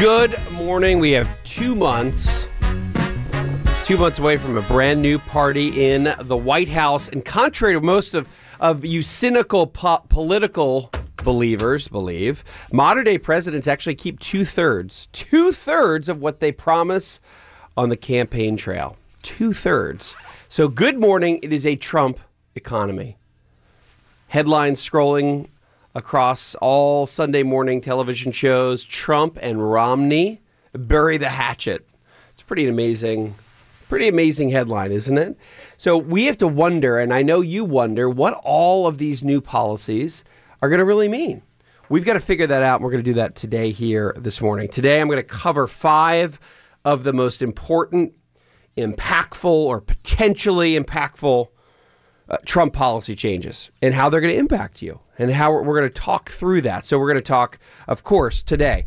Good morning. We have 2 months away from a brand new party in the White House. And contrary to most of you cynical political believers believe, modern day presidents actually keep two-thirds of what they promise on the campaign trail. 2/3. So good morning. It is a Trump economy. Headlines scrolling across all Sunday morning television shows. Trump and Romney bury the hatchet. It's pretty amazing headline, isn't it? So we have to wonder, and I know you wonder, what all of these new policies are going to really mean. We've got to figure that out, and we're going to do that today here this morning. Today I'm going to cover 5 of the most important, impactful, or potentially impactful Trump policy changes and how they're going to impact you and how we're going to talk through that. So we're going to talk, of course, today,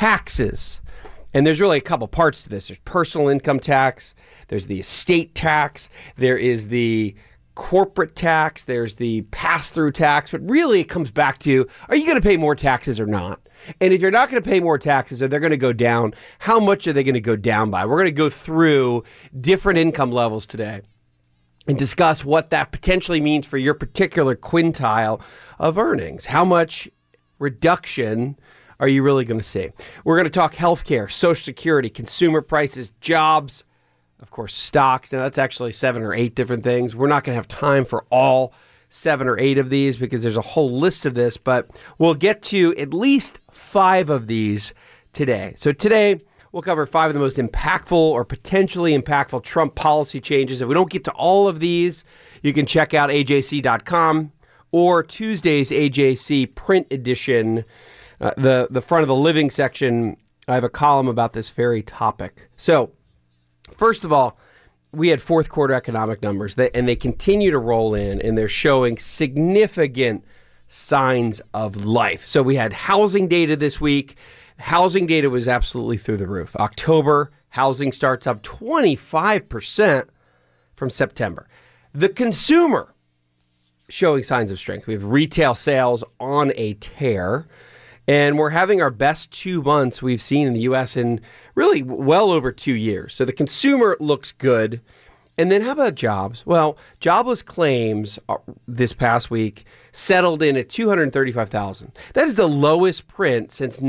taxes. And there's really a couple parts to this. There's personal income tax. There's the estate tax. There is the corporate tax. There's the pass-through tax. But really, it comes back to, are you going to pay more taxes or not? And if you're not going to pay more taxes or they're going to go down, how much are they going to go down by? We're going to go through different income levels today and discuss what that potentially means for your particular quintile of earnings. How much reduction are you really going to see? We're going to talk healthcare, Social Security, consumer prices, jobs, of course, stocks. Now, that's actually 7 or 8 different things. We're not going to have time for all 7 or 8 of these because there's a whole list of this, but we'll get to at least 5 of these today. So today, we'll cover 5 of the most impactful or potentially impactful Trump policy changes. If we don't get to all of these, you can check out AJC.com or Tuesday's AJC print edition. The front of the living section, I have a column about this very topic. So, first of all, we had fourth quarter economic numbers, and they continue to roll in, and they're showing significant signs of life. So we had housing data this week. Housing data was absolutely through the roof. October, housing starts up 25% from September. The consumer showing signs of strength. We have retail sales on a tear, and we're having our best 2 months we've seen in the U.S. in really well over 2 years. So the consumer looks good. And then how about jobs? Well, jobless claims this past week settled in at 235,000. That is the lowest print since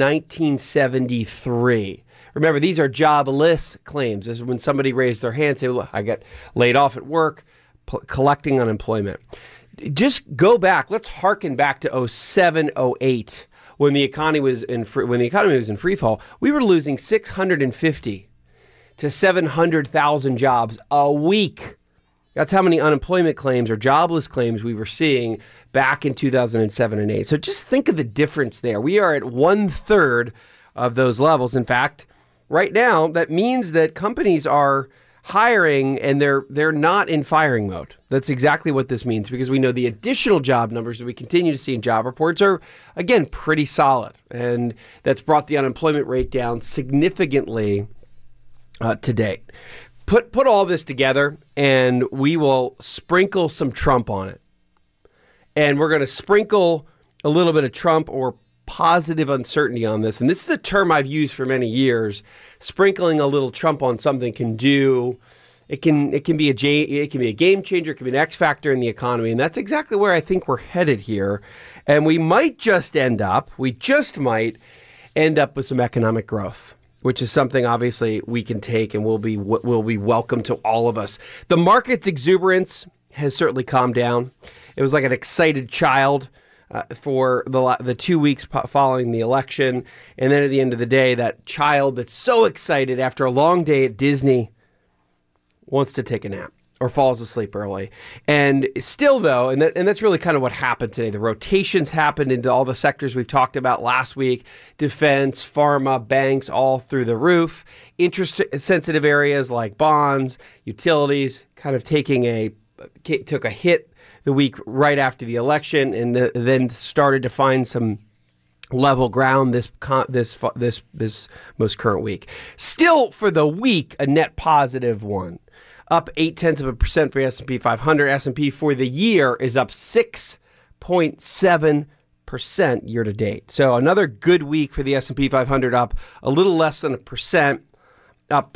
1973. Remember, these are jobless claims. This is when somebody raised their hand and say, look, I got laid off at work, collecting unemployment. Just go back. Let's harken back to 07, 08, when the economy was in free fall. We were losing 650 to 700,000 jobs a week. That's how many unemployment claims or jobless claims we were seeing back in 2007 and 8. So just think of the difference there. We are at 1/3 of those levels. In fact, right now, that means that companies are hiring and they're not in firing mode. That's exactly what this means, because we know the additional job numbers that we continue to see in job reports are, again, pretty solid. And that's brought the unemployment rate down significantly to date. Put all this together, and we will sprinkle some Trump on it. And we're going to sprinkle a little bit of Trump or positive uncertainty on this. And this is a term I've used for many years. Sprinkling a little Trump on something can be a game changer. It can be an X factor in the economy. And that's exactly where I think we're headed here. And we just might end up with some economic growth, which is something obviously we can take and will be welcome to all of us. The market's exuberance has certainly calmed down. It was like an excited child for the 2 weeks following the election. And then at the end of the day, that child that's so excited after a long day at Disney wants to take a nap or falls asleep early. And still, though, and that's really kind of what happened today. The rotations happened into all the sectors we've talked about last week: defense, pharma, banks, all through the roof. Interest-sensitive areas like bonds, utilities, kind of took a hit the week right after the election, and then started to find some level ground this most current week. Still, for the week, a net positive one. Up 0.8% for the S&P 500. S&P for the year is up 6.7%. 0.6% year to date. So another good week for the S&P 500, up a little less than 1%, up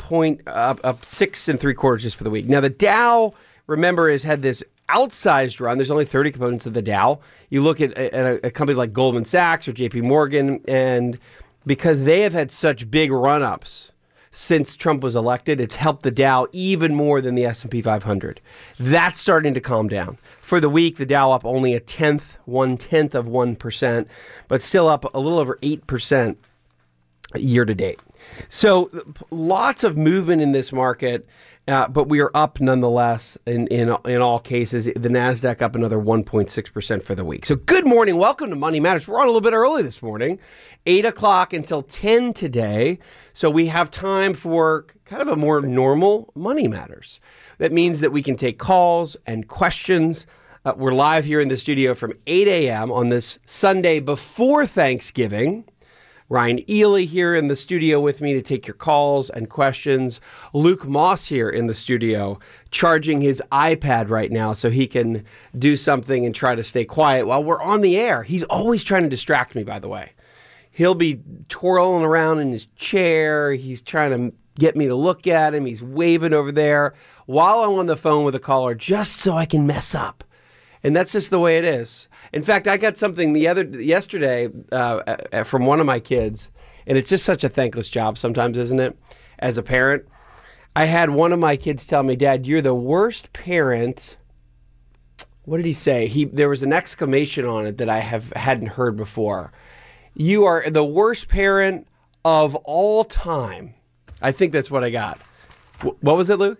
6.75 just for the week. Now the Dow, remember, has had this outsized run. There's only 30 components of the Dow. You look at a company like Goldman Sachs or JP Morgan, and because they have had such big run-ups since Trump was elected, it's helped the Dow even more than the S&P 500. That's starting to calm down. For the week, the Dow up only one-tenth of 1%, but still up a little over 8% year to date. So lots of movement in this market. But we are up nonetheless in all cases. The NASDAQ up another 1.6% for the week. So good morning. Welcome to Money Matters. We're on a little bit early this morning, 8 o'clock until 10 today. So we have time for kind of a more normal Money Matters. That means that we can take calls and questions. We're live here in the studio from 8 a.m. on this Sunday before Thanksgiving. Ryan Ely here in the studio with me to take your calls and questions. Luke Moss here in the studio, charging his iPad right now so he can do something and try to stay quiet while we're on the air. He's always trying to distract me, by the way. He'll be twirling around in his chair. He's trying to get me to look at him. He's waving over there while I'm on the phone with a caller just so I can mess up. And that's just the way it is. In fact, I got something yesterday from one of my kids, and it's just such a thankless job sometimes, isn't it? As a parent, I had one of my kids tell me, "Dad, you're the worst parent." What did he say? There was an exclamation on it that I hadn't heard before. "You are the worst parent of all time." I think that's what I got. What was it, Luke?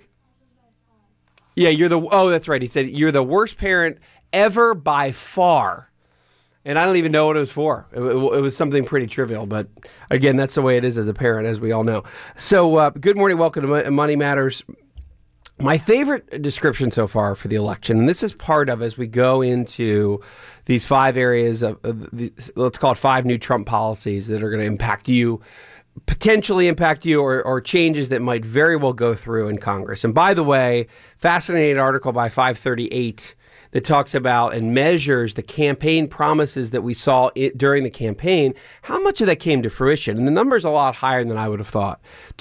Yeah, that's right. He said, "You're the worst parent ever by far." And I don't even know what it was for. It was something pretty trivial. But again, that's the way it is as a parent, as we all know. So good morning. Welcome to Money Matters. My favorite description so far for the election, and this is part of as we go into these 5 areas let's call it 5 new Trump policies that are going to potentially impact you, or changes that might very well go through in Congress. And by the way, fascinating article by 538 that talks about and measures the campaign promises that we saw during the campaign. How much of that came to fruition? And the number's a lot higher than I would have thought.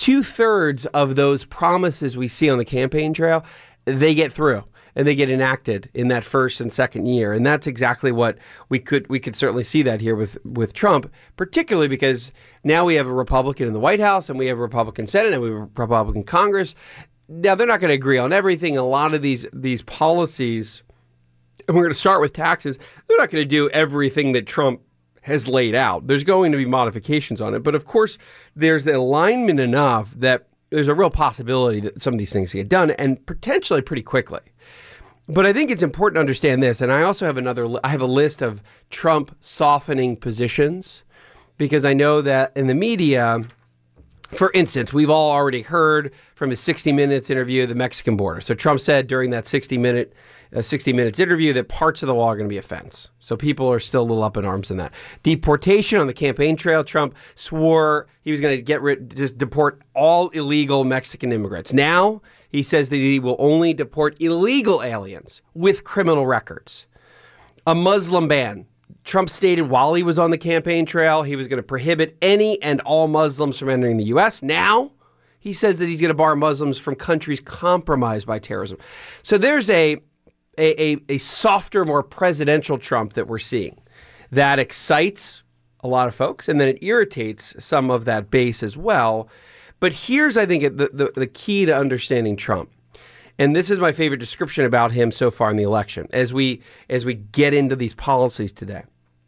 2/3 of those promises we see on the campaign trail, they get through and they get enacted in that first and second year. And that's exactly what we could certainly see that here with Trump, particularly because now we have a Republican in the White House and we have a Republican Senate and we have a Republican Congress. Now, they're not going to agree on everything. A lot of these policies, and we're going to start with taxes, they're not going to do everything that Trump has laid out. There's going to be modifications on it. But of course, there's the alignment enough that there's a real possibility that some of these things get done, and potentially pretty quickly. But I think it's important to understand this, and I also have I have a list of Trump softening positions, because I know that in the media, for instance, we've all already heard from his 60 Minutes interview of the Mexican border. So Trump said during that 60 Minutes interview that parts of the wall are going to be a fence. So people are still a little up in arms in that. Deportation on the campaign trail. Trump swore he was going to just deport all illegal Mexican immigrants. Now he says that he will only deport illegal aliens with criminal records. A Muslim ban. Trump stated while he was on the campaign trail, he was going to prohibit any and all Muslims from entering the U.S. Now he says that he's going to bar Muslims from countries compromised by terrorism. So there's a softer, more presidential Trump that we're seeing. That excites a lot of folks, and then it irritates some of that base as well. But here's, I think, the key to understanding Trump. And this is my favorite description about him so far in the election as we get into these policies today.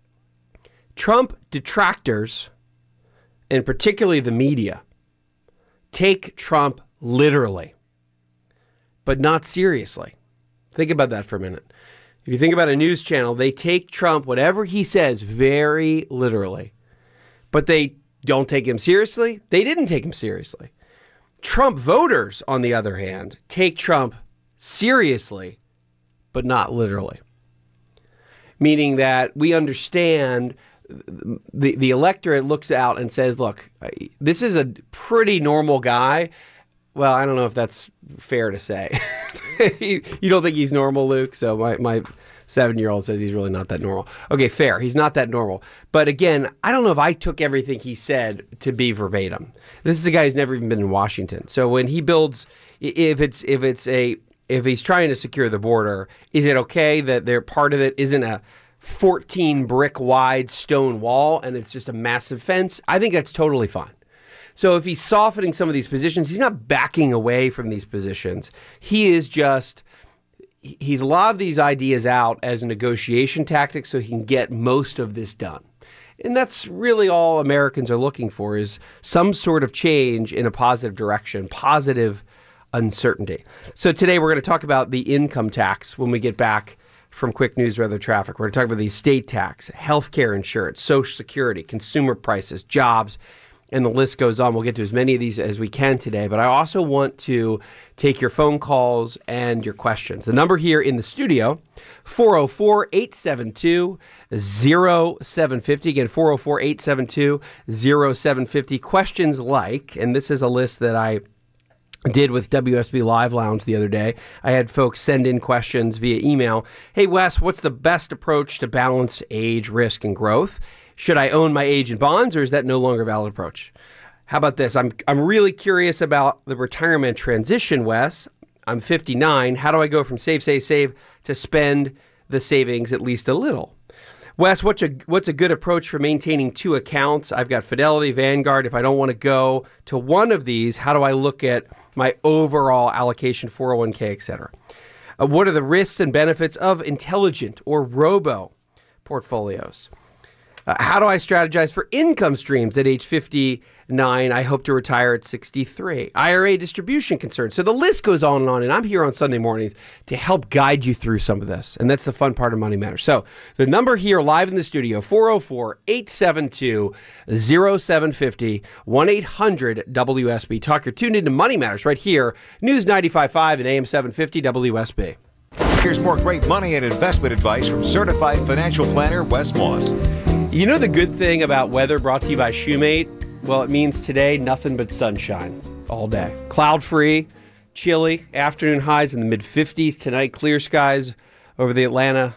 Trump detractors, and particularly the media, take Trump literally, but not seriously. Think about that for a minute. If you think about a news channel, they take Trump, whatever he says, very literally, but they don't take him seriously. They didn't take him seriously. Trump voters, on the other hand, take Trump seriously, but not literally. Meaning that we understand the electorate looks out and says, look, this is a pretty normal guy. Well, I don't know if that's fair to say. You don't think he's normal, Luke? So my 7-year-old says he's really not that normal. Okay, fair. He's not that normal. But again, I don't know if I took everything he said to be verbatim. This is a guy who's never even been in Washington. So when he builds, if he's trying to secure the border, is it okay that they're part of it isn't a 14 brick wide stone wall and it's just a massive fence? I think that's totally fine. So if he's softening some of these positions, he's not backing away from these positions. He's a lot of these ideas out as a negotiation tactic so he can get most of this done. And that's really all Americans are looking for, is some sort of change in a positive direction, positive uncertainty. So today we're going to talk about the income tax when we get back from quick news weather traffic. We're going to talk about the estate tax, healthcare insurance, Social Security, consumer prices, jobs, and the list goes on. We'll get to as many of these as we can today, but I also want to take your phone calls and your questions. The number here in the studio, 404-872-0750. Again, 404-872-0750. Questions like, and this is a list that I did with WSB Live Lounge the other day. I had folks send in questions via email. Hey, Wes, what's the best approach to balance age, risk, and growth? Should I own my age in bonds, or is that no longer a valid approach? How about this? I'm really curious about the retirement transition, Wes. I'm 59. How do I go from save to spend the savings at least a little? Wes, what's a good approach for maintaining 2 accounts? I've got Fidelity, Vanguard. If I don't want to go to one of these, how do I look at my overall allocation, 401k, et cetera? What are the risks and benefits of intelligent or robo portfolios? How do I strategize for income streams at age 59? I hope to retire at 63. IRA distribution concerns. So the list goes on, and I'm here on Sunday mornings to help guide you through some of this. And that's the fun part of Money Matters. So the number here live in the studio, 404-872-0750, 1-800-WSB. Talk. You're tuned into Money Matters right here, News 95.5 and AM 750 WSB. Here's more great money and investment advice from certified financial planner Wes Moss. You know the good thing about weather brought to you by Shoemate? Well, it means today nothing but sunshine all day. Cloud-free, chilly, afternoon highs in the mid-50s. Tonight, clear skies over the Atlanta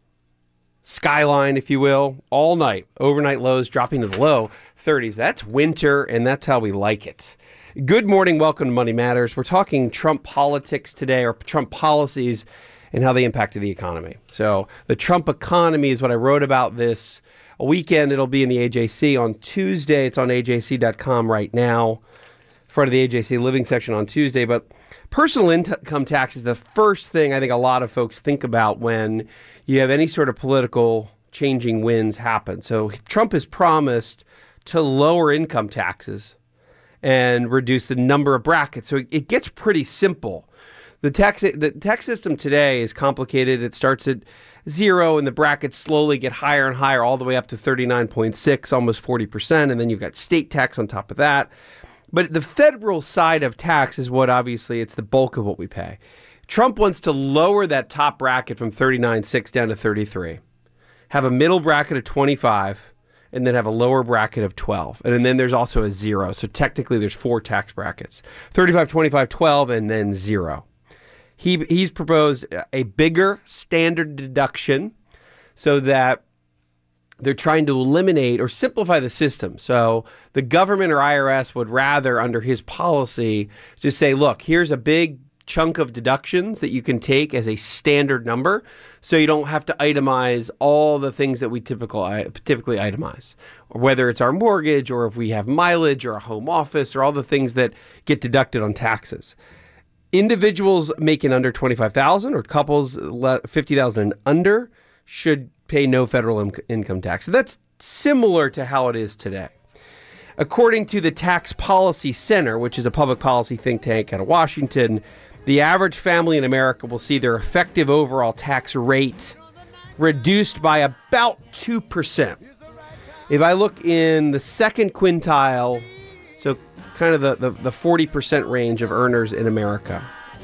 skyline, if you will, all night. Overnight lows dropping to the low 30s. That's winter, and that's how we like it. Good morning. Welcome to Money Matters. We're talking Trump politics today, or Trump policies, and how they impacted the economy. So the Trump economy is what I wrote about this weekend. It'll be in the AJC on Tuesday. It's on AJC.com right now, in front of the AJC Living section on Tuesday. But personal income tax is the first thing I think a lot of folks think about when you have any sort of political changing winds happen. So Trump has promised to lower income taxes and reduce the number of brackets. So it gets pretty simple. The tax system today is complicated. It starts at 0, and the brackets slowly get higher and higher, all the way up to 39.6, almost 40%, and then you've got state tax on top of that. But the federal side of tax is what, obviously, it's the bulk of what we pay. Trump wants to lower that top bracket from 39.6 down to 33, have a middle bracket of 25, and then have a lower bracket of 12. And then there's also a 0. So technically there's 4 tax brackets, 35, 25, 12, and then 0. He's proposed a bigger standard deduction so that they're trying to eliminate or simplify the system. So the government or IRS would rather, under his policy, just say, look, here's a big chunk of deductions that you can take as a standard number, so you don't have to itemize all the things that we typically itemize, or whether it's our mortgage or if we have mileage or a home office or all the things that get deducted on taxes. Individuals making under $25,000 or couples $50,000 and under should pay no federal income tax. So that's similar to how it is today. According to the Tax Policy Center, which is a public policy think tank out of Washington, the average family in America will see their effective overall tax rate reduced by about 2%. If I look in the second quintile, so kind of the 40% range of earners in America.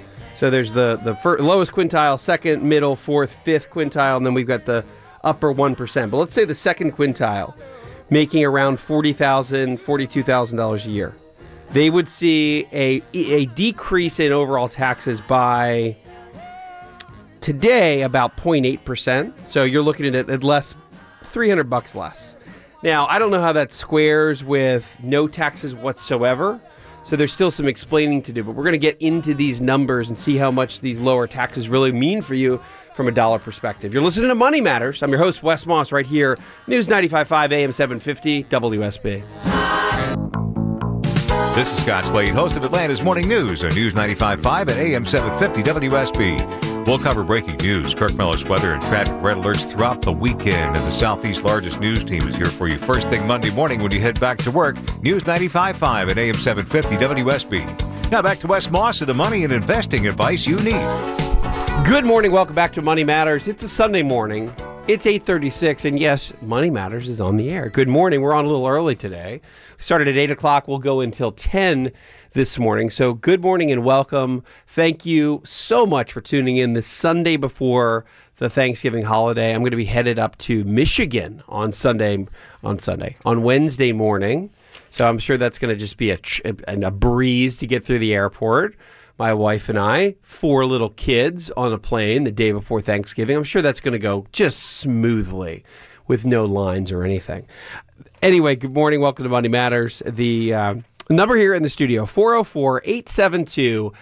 So there's the lowest quintile, second, middle, fourth, fifth quintile, and then we've got the upper 1%. But let's say the second quintile, making around $40,000, $42,000 a year. They would see a decrease in overall taxes by today about 0.8%. So you're looking at less, $300 less. Now, I don't know how that squares with no taxes whatsoever. So there's still some explaining to do, but we're going to get into these numbers and see how much these lower taxes really mean for you from a dollar perspective. You're listening to Money Matters. I'm your host, Wes Moss, right here, News 95.5 AM 750 WSB. This is Scott Slade, host of Atlanta's Morning News on News 95.5 at AM 750 WSB. We'll cover breaking news, Kirk Miller's weather, and traffic red alerts throughout the weekend. And the Southeast's largest news team is here for you first thing Monday morning when you head back to work. News 95.5 at AM 750 WSB. Now back to Wes Moss with the money and investing advice you need. Good morning. Welcome back to Money Matters. It's a Sunday morning. It's 8:36, and yes, Money Matters is on the air. Good morning. We're on a little early today. We started at 8 o'clock. We'll go until 10 this morning. So good morning and welcome. Thank you so much for tuning in this Sunday before the Thanksgiving holiday. I'm going to be headed up to Michigan on Wednesday morning. So I'm sure that's going to just be a breeze to get through the airport. My wife and I, 4 little kids on a plane the day before Thanksgiving. I'm sure that's going to go just smoothly with no lines or anything. Anyway, good morning. Welcome to Money Matters. The number here in the studio, 404-872-0750,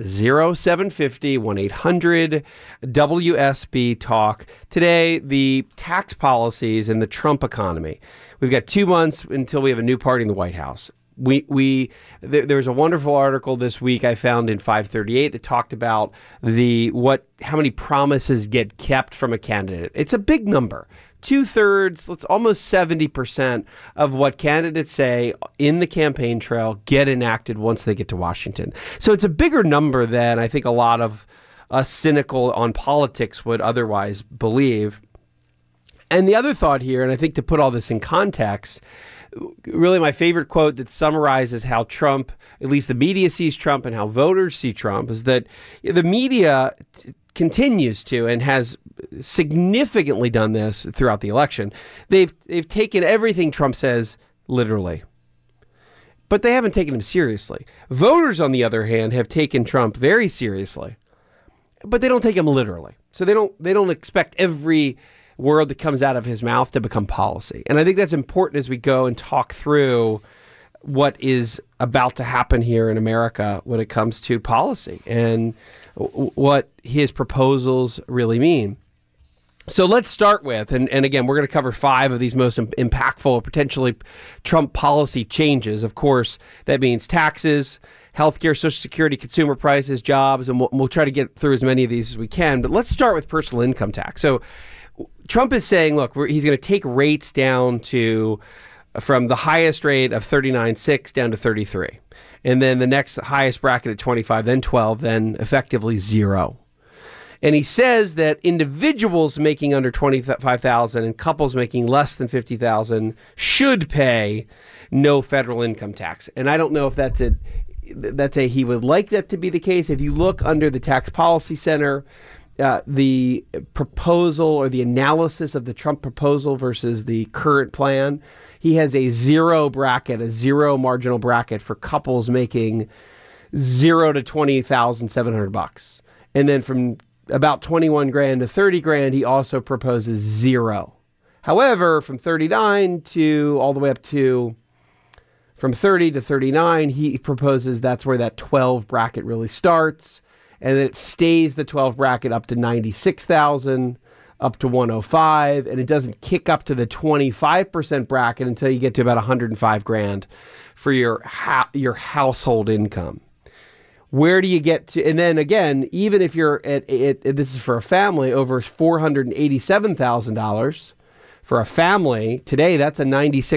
1-800-WSB-TALK. Today, the tax policies and the Trump economy. We've got 2 months until we have a new party in the White House. There's a wonderful article this week I found in 538 that talked about how many promises get kept from a candidate. It's a big number. 2/3, almost 70% of what candidates say in the campaign trail get enacted once they get to Washington. So it's a bigger number than I think a lot of us cynical on politics would otherwise believe. And the other thought here, and I think to put all this in context, really my favorite quote that summarizes how Trump, at least the media sees Trump and how voters see Trump, is that the media continues to and has significantly done this throughout the election. They've taken everything Trump says literally, but they haven't taken him seriously. Voters, on the other hand, have taken Trump very seriously, but they don't take him literally. So they don't expect every word that comes out of his mouth to become policy. And I think that's important as we go and talk through what is about to happen here in America when it comes to policy and what his proposals really mean. So let's start with, and again, we're going to cover 5 of these most impactful, potentially Trump policy changes. Of course, that means taxes, healthcare, Social Security, consumer prices, jobs, and we'll try to get through as many of these as we can. But let's start with personal income tax. So Trump is saying, look, he's going to take rates down from the highest rate of 39.6 down to 33. And then the next highest bracket at 25, then 12, then effectively 0. And he says that individuals making under $25,000 and couples making less than $50,000 should pay no federal income tax. And I don't know if he would like that to be the case. If you look under the Tax Policy Center, the proposal or the analysis of the Trump proposal versus the current plan, he has a 0 marginal bracket for couples making $0 to $20,700. And then from about 21 grand to 30 grand, he also proposes 0. However, from 39 to all the way up to from 30 to 39, he proposes that's where that 12 bracket really starts. And it stays the 12 bracket up to 96,000, up to 105, and it doesn't kick up to the 25% bracket until you get to about 105 grand for your household income. Where do you get to? And then again, even if you're at this is for a family over $487,000 for a family today, that's a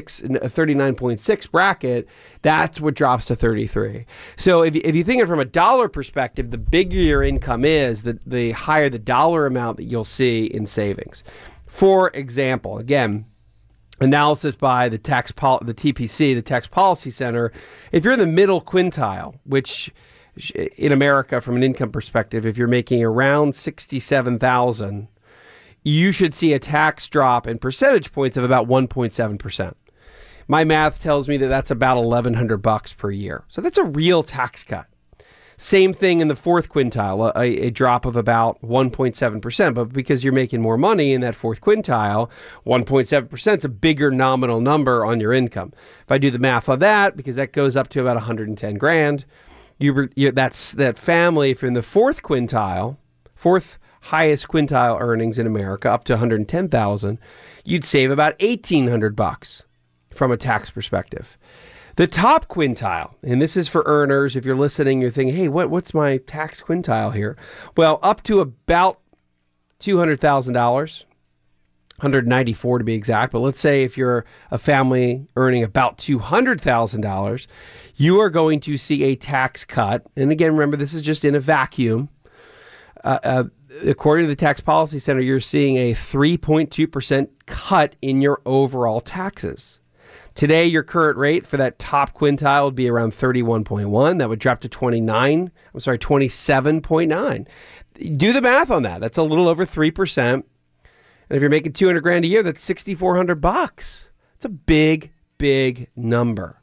39.6 bracket. That's what drops to 33. So if you think of it from a dollar perspective, the bigger your income is, the higher the dollar amount that you'll see in savings. For example, again, analysis by the TPC, the Tax Policy Center, if you're in the middle quintile, which in America, from an income perspective, if you're making around $67,000, you should see a tax drop in percentage points of about 1.7%. My math tells me that that's about $1,100 per year. So that's a real tax cut. Same thing in the fourth quintile, a drop of about 1.7%. But because you're making more money in that fourth quintile, 1.7% is a bigger nominal number on your income. If I do the math on that, because that goes up to about 110 grand, that's that family, if you're in the fourth quintile, fourth highest quintile earnings in America, up to 110,000, you'd save about $1,800 from a tax perspective. The top quintile, and this is for earners. If you're listening, you're thinking, hey, what's my tax quintile here? Well, up to about $200,000, 194 to be exact. But let's say if you're a family earning about $200,000, you are going to see a tax cut. And again, remember, this is just in a vacuum. According to the Tax Policy Center, you're seeing a 3.2% cut in your overall taxes. Today, your current rate for that top quintile would be around 31.1. That would drop to 27.9. Do the math on that. That's a little over 3%. And if you're making 200 grand a year, that's $6,400. It's a big, big number.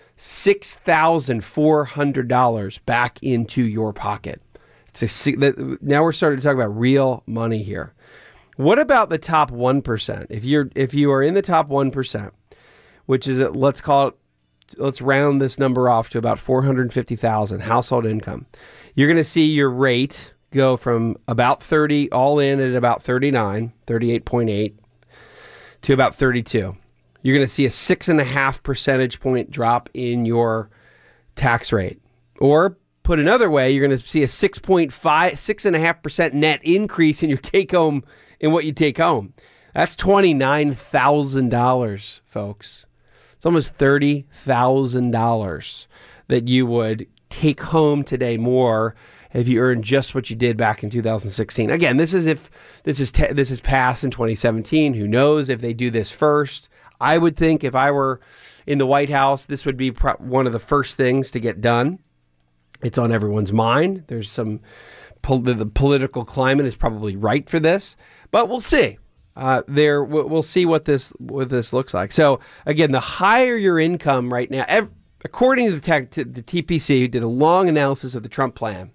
$6,400 back into your pocket. Now we're starting to talk about real money here. What about the top 1%? If you are in the top 1%, which is, let's round this number off to about 450,000 household income. You're going to see your rate go from about 30, all in at about 39, 38.8, to about 32. You're going to see a 6.5 percentage point drop in your tax rate. Or put another way, you're going to see a 6.5% net increase in your take home, in what you take home. That's $29,000, folks. It's almost $30,000 that you would take home today more if you earned just what you did back in 2016. Again, this is passed in 2017. Who knows if they do this first? I would think if I were in the White House, this would be one of the first things to get done. It's on everyone's mind. There's some the political climate is probably right for this, but we'll see. We'll see what this looks like. So again, the higher your income right now, according to the TPC, who did a long analysis of the Trump plan,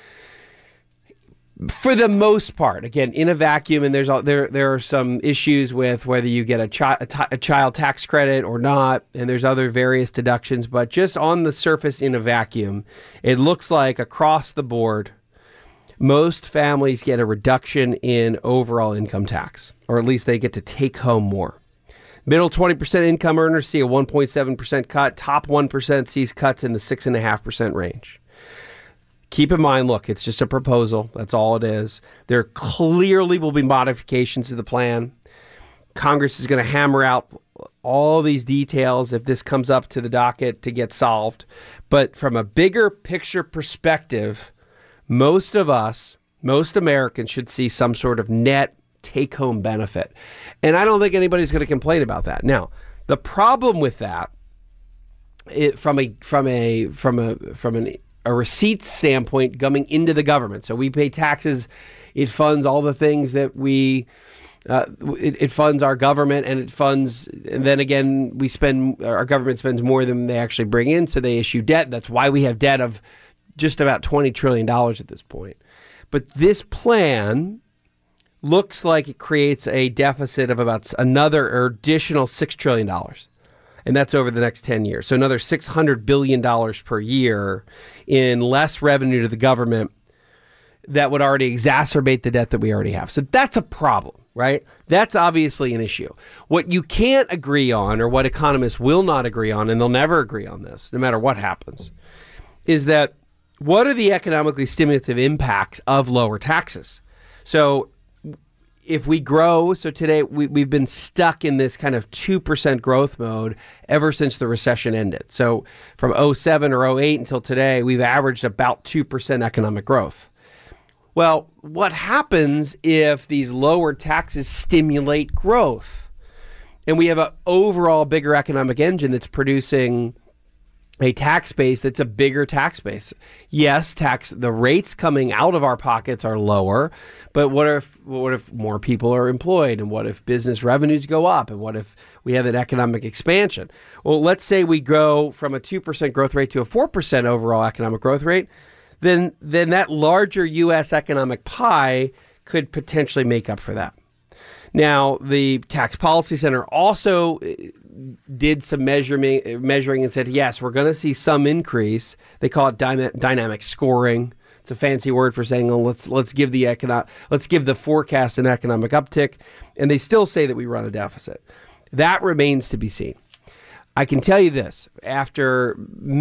for the most part, again, in a vacuum, and there are some issues with whether you get a child tax credit or not, and there's other various deductions, but just on the surface in a vacuum, it looks like across the board, most families get a reduction in overall income tax, or at least they get to take home more. Middle 20% income earners see a 1.7% cut. Top 1% sees cuts in the 6.5% range. Keep in mind, look, it's just a proposal. That's all it is. There clearly will be modifications to the plan. Congress is going to hammer out all these details if this comes up to the docket to get solved. But from a bigger picture perspective, most Americans should see some sort of net take-home benefit. And I don't think anybody's going to complain about that. Now, the problem with that, from a receipts standpoint coming into the government. So we pay taxes. It funds all the things that it funds our government, and then again, our government spends more than they actually bring in. So they issue debt. That's why we have debt of just about $20 trillion at this point. But this plan looks like it creates a deficit of about another or additional $6 trillion. And that's over the next 10 years. So another $600 billion per year in less revenue to the government that would already exacerbate the debt that we already have. So that's a problem, right? That's obviously an issue. What you can't agree on, or what economists will not agree on, and they'll never agree on this, no matter what happens, is that what are the economically stimulative impacts of lower taxes? So if we grow, so today we've been stuck in this kind of 2% growth mode ever since the recession ended. So from 07 or 08 until today, we've averaged about 2% economic growth. Well, what happens if these lower taxes stimulate growth? And we have an overall bigger economic engine that's producing a tax base that's a bigger tax base. Yes, the rates coming out of our pockets are lower, but what if more people are employed, and what if business revenues go up, and what if we have an economic expansion? Well, let's say we go from a 2% growth rate to a 4% overall economic growth rate. then that larger U.S. economic pie could potentially make up for that. Now, the Tax Policy Center also did some measuring and said, yes, we're going to see some increase. They call it dynamic scoring. It's a fancy word for saying, let's give the forecast an economic uptick, and they still say that we run a deficit. That remains to be seen. I can tell you this: after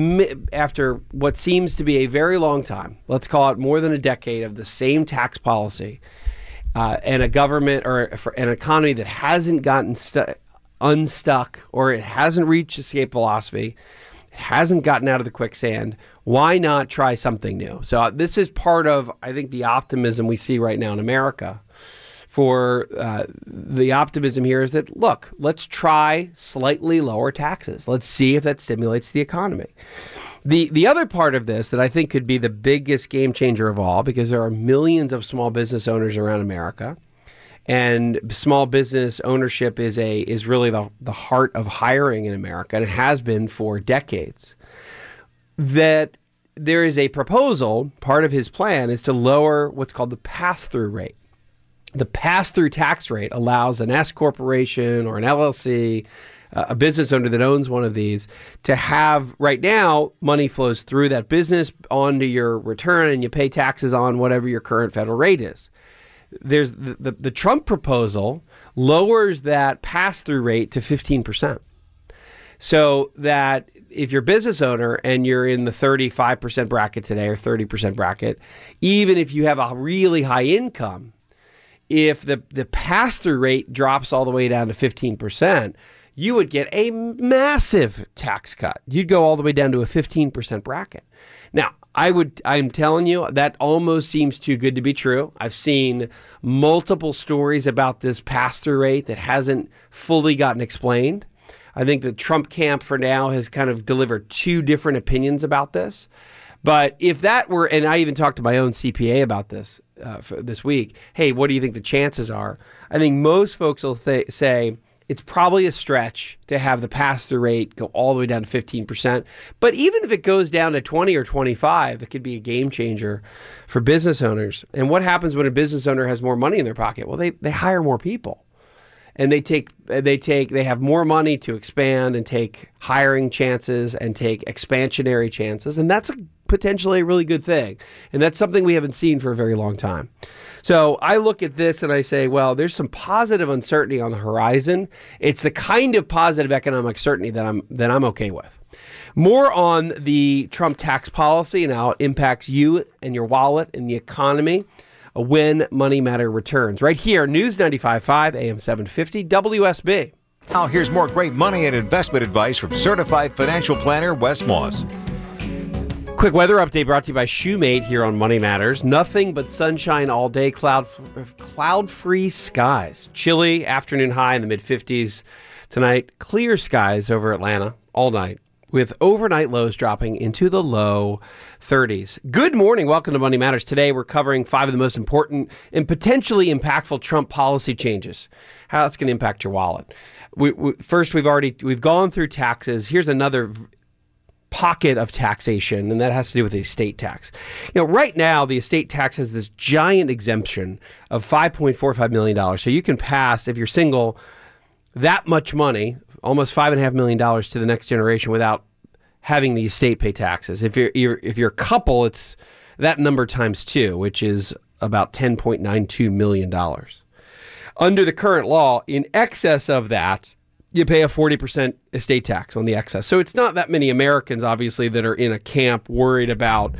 what seems to be a very long time, let's call it more than a decade of the same tax policy, and a government or an economy that hasn't gotten unstuck, or it hasn't reached escape velocity, it hasn't gotten out of the quicksand, why not try something new? So this is part of, I think, the optimism we see right now in America. For the optimism here is that, look, let's try slightly lower taxes. Let's see if that stimulates the economy. The other part of this that I think could be the biggest game changer of all, because there are millions of small business owners around America, and small business ownership is really the heart of hiring in America, and it has been for decades, that there is a proposal. Part of his plan is to lower what's called the pass-through rate. The pass-through tax rate allows an S corporation or an LLC, a business owner that owns one of these, to have, right now, money flows through that business onto your return, and you pay taxes on whatever your current federal rate is. There's the Trump proposal lowers that pass-through rate to 15%. So that if you're a business owner and you're in the 35% bracket today or 30% bracket, even if you have a really high income, if the pass-through rate drops all the way down to 15%, you would get a massive tax cut. You'd go all the way down to a 15% bracket. Now, I'm telling you, that almost seems too good to be true. I've seen multiple stories about this pass-through rate that hasn't fully gotten explained. I think the Trump camp for now has kind of delivered two different opinions about this. But if that were, and I even talked to my own CPA about this for this week, hey, what do you think the chances are? I think most folks will say it's probably a stretch to have the pass-through rate go all the way down to 15%. But even if it goes down to 20 or 25, it could be a game changer for business owners. And what happens when a business owner has more money in their pocket? Well, they hire more people. And they have more money to expand and take hiring chances and take expansionary chances. And that's potentially a really good thing. And that's something we haven't seen for a very long time. So I look at this and I say, well, there's some positive uncertainty on the horizon. It's the kind of positive economic certainty that I'm okay with. More on the Trump tax policy and how it impacts you and your wallet and the economy when Money Matter returns. Right here, News 95.5, AM 750, WSB. Now here's more great money and investment advice from certified financial planner Wes Moss. Quick weather update brought to you by Shoemate here on Money Matters. Nothing but sunshine all day, cloud-free skies. Chilly afternoon high in the mid-50s tonight. Clear skies over Atlanta all night, with overnight lows dropping into the low 30s. Good morning. Welcome to Money Matters. Today, we're covering 5 of the most important and potentially impactful Trump policy changes, how that's going to impact your wallet. First, we've gone through taxes. Here's another pocket of taxation, and that has to do with the estate tax. Right now, the estate tax has this giant exemption of $5.45 million. So you can pass, if you're single, that much money, almost $5.5 million to the next generation without having the estate pay taxes. If you're a couple, it's that number times 2, which is about $10.92 million. Under the current law, in excess of that, you pay a 40% estate tax on the excess. So it's not that many Americans, obviously, that are in a camp worried about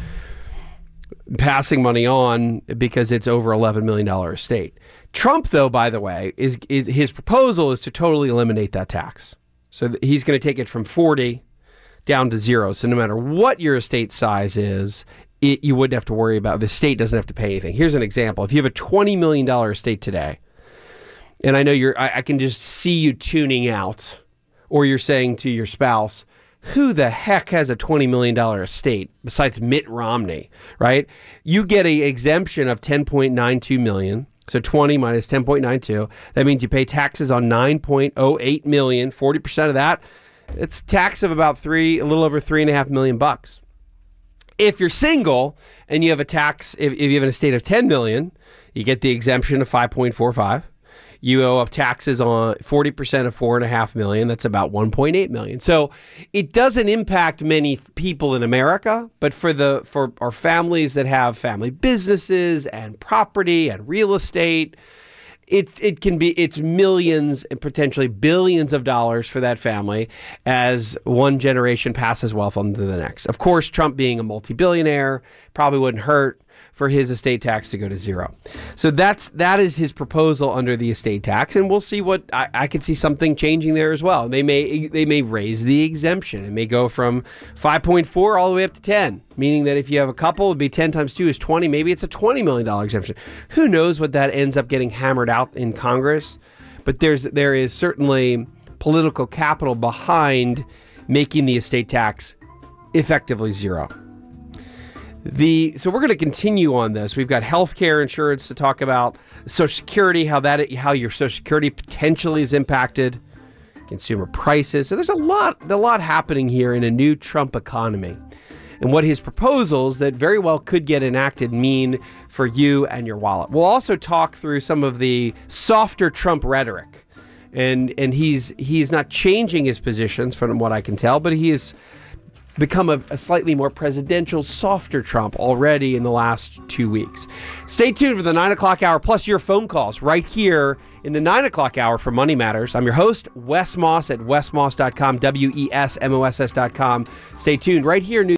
passing money on because it's over $11 million estate. Trump, though, by the way, is his proposal is to totally eliminate that tax. So he's going to take it from 40 down to 0. So no matter what your estate size is, you wouldn't have to worry about. The state doesn't have to pay anything. Here's an example. If you have a $20 million estate today, and I know I can just see you tuning out, or you're saying to your spouse, who the heck has a $20 million estate besides Mitt Romney, right? You get an exemption of $10.92 million. So 20 minus 10.92. That means you pay taxes on $9.08 million. 40% of that, it's tax of about a little over $3.5 million bucks. If you're single and you have a tax, if you have an estate of $10 million, you get the exemption of 5.45. You owe up taxes on 40% of $4.5 million. That's about $1.8 million. So it doesn't impact many people in America, but for our families that have family businesses and property and real estate, it's millions and potentially billions of dollars for that family as one generation passes wealth on to the next. Of course, Trump being a multi-billionaire probably wouldn't hurt for his estate tax to go to zero. So that is his proposal under the estate tax, and we'll see what I could see something changing there as well. They may raise the exemption. It may go from 5.4 all the way up to 10, meaning that if you have a couple, it'd be 10 times 2 is 20. Maybe it's a $20 million exemption. Who knows what that ends up getting hammered out in Congress? But there is certainly political capital behind making the estate tax effectively zero. So we're going to continue on this. We've got health care insurance to talk about, Social Security, how your Social Security potentially is impacted, consumer prices. So there's a lot happening here in a new Trump economy, and what his proposals that very well could get enacted mean for you and your wallet. We'll also talk through some of the softer Trump rhetoric, and he's not changing his positions from what I can tell, but he is become a slightly more presidential, softer Trump already in the last 2 weeks. Stay tuned for the 9 o'clock hour, plus your phone calls right here in the 9 o'clock hour for Money Matters. I'm your host, Wes Moss at wesmoss.com, WESMOSS.com. Stay tuned right here.